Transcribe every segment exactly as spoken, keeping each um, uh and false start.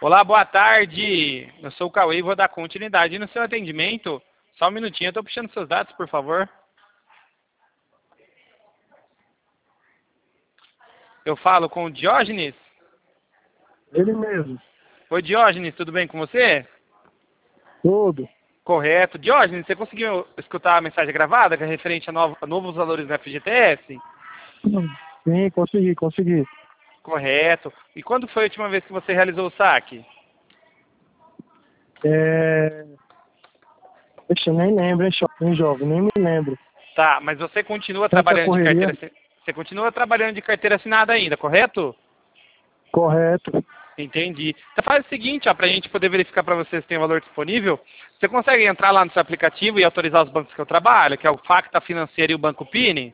Olá, boa tarde. Eu sou o Cauê e vou dar continuidade no seu atendimento. Só um minutinho, eu estou puxando seus dados, por favor. Eu falo com o Diógenes. Ele mesmo. Oi, Diógenes, tudo bem com você? Tudo. Correto. Diógenes, você conseguiu escutar a mensagem gravada que é referente a, novo, a novos valores do F G T S? Sim, consegui, consegui. Correto. E quando foi a última vez que você realizou o saque? É... Deixa, eu nem lembro, hein, jo- hein, jovem, nem me lembro. Tá, mas você continua Tanta trabalhando de correria. carteira assi- Você continua trabalhando de carteira assinada ainda, correto? Correto. Entendi. Então faz o seguinte, ó, para a gente poder verificar para você se tem valor disponível, você consegue entrar lá no seu aplicativo e autorizar os bancos que eu trabalho, que é o Facta Financeira e o Banco Pini?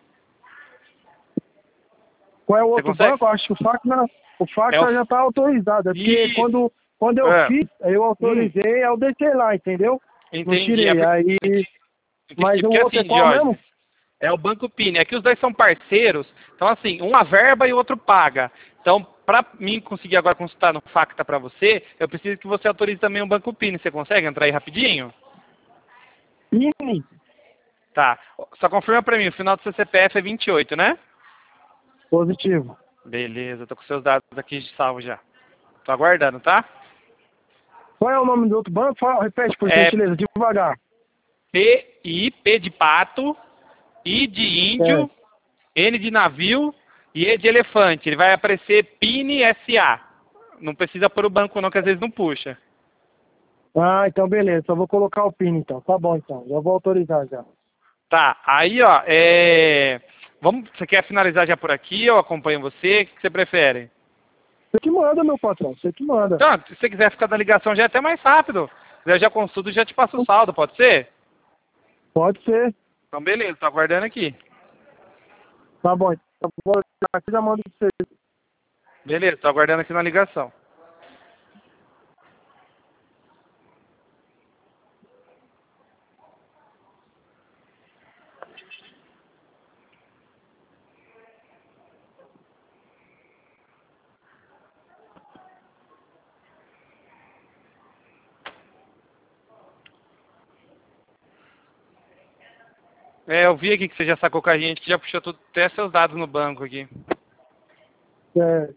Qual é o Você outro consegue? banco? Eu acho que o Facta, o Facta É o... já está autorizado. É porque Isso. quando, quando eu É. fiz, eu Hum, autorizei, aí eu deixei lá, entendeu? Não entendi. É tirei. porque... Aí, Entendi, mas o porque outro é assim, qual mesmo? Diógenes, é o Banco Pini. É que os dois são parceiros, então assim, um verba e o outro paga. Então, para mim conseguir agora consultar no Facta para você, eu preciso que você autorize também o Banco Pini. Você consegue entrar aí rapidinho? Sim, Tá. Só confirma para mim, o final do seu C P F é vinte e oito, né? positivo. Beleza, tô com seus dados aqui de salvo já. Tô aguardando, tá? Qual é o nome do outro banco? Fala, repete, por É gentileza, devagar. P I, P de pato, I de É. índio, N de navio e E de elefante. Ele vai aparecer Pini S A. Não precisa pôr o banco não, que às vezes não puxa. Ah, então beleza. Só vou colocar o PIN então. Tá bom então. Já vou autorizar já. Tá, aí ó, é... Vamos, você quer finalizar já por aqui? Eu acompanho você? O que você prefere? Você que manda, meu patrão. Você que manda. Então, se você quiser ficar na ligação já é até mais rápido. Eu já consulto e já te passo o saldo, pode ser? Pode ser. Então beleza, tô aguardando aqui. Tá bom. Então, vou aqui já mando pra você. Beleza, tô aguardando aqui na ligação. É, eu vi aqui que você já sacou com a gente, que já puxou tudo, até seus dados no banco aqui. É,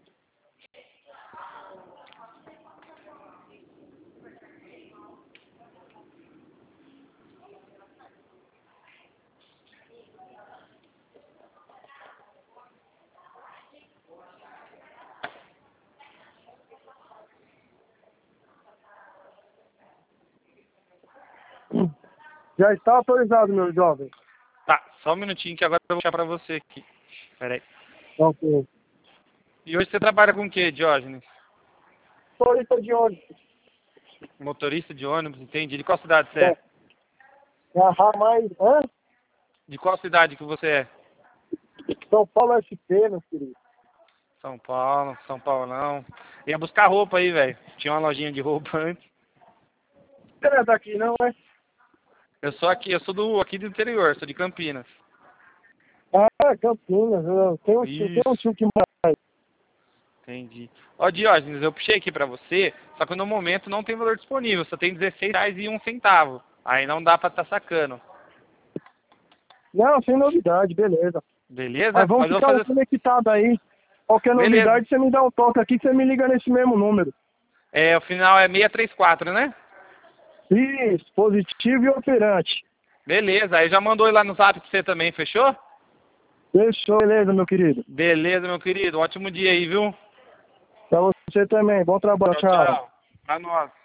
já está autorizado, meu jovem. Tá, só um minutinho que agora eu vou puxar pra você aqui. Pera aí. Ok. E hoje você trabalha com o que, Diógenes? Motorista de ônibus. Motorista de ônibus, entendi. De qual cidade você É. é? Agarrar mais. Hã? De qual cidade que você é? São Paulo S P, meu querido. São Paulo, São Paulo não. Ia buscar roupa aí, velho. Tinha uma lojinha de roupa antes. Você não é daqui, não, é? Eu sou aqui, eu sou do, aqui do interior, sou de Campinas. Ah, Campinas. Eu tenho um tio, tem um Isso, tio que mora. entendi. Ó, Diógenes, eu puxei aqui pra você, só que no momento não tem valor disponível, só tem dezesseis reais e um centavo. Aí não dá pra tá sacando. Não, sem novidade, beleza. Beleza? Mas vamos Mas eu vou ficar fazer... conectado aí. Qualquer Beleza. novidade, você me dá um toque aqui, você me liga nesse mesmo número. É, o final é seiscentos e trinta e quatro, né? Isso, positivo e operante. Beleza, aí já mandou ele lá no zap pra você também, fechou? Fechou, beleza, meu querido. Beleza, meu querido. Ótimo dia aí, viu? Pra você também. Bom trabalho, Tchau, tchau. tchau. Pra nós.